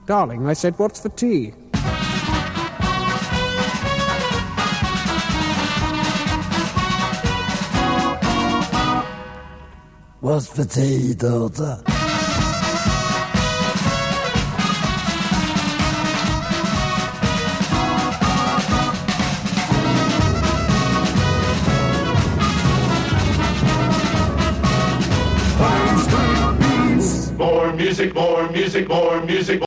Darling, I said, what's for tea? What's for tea, daughter? More music, more music, more music.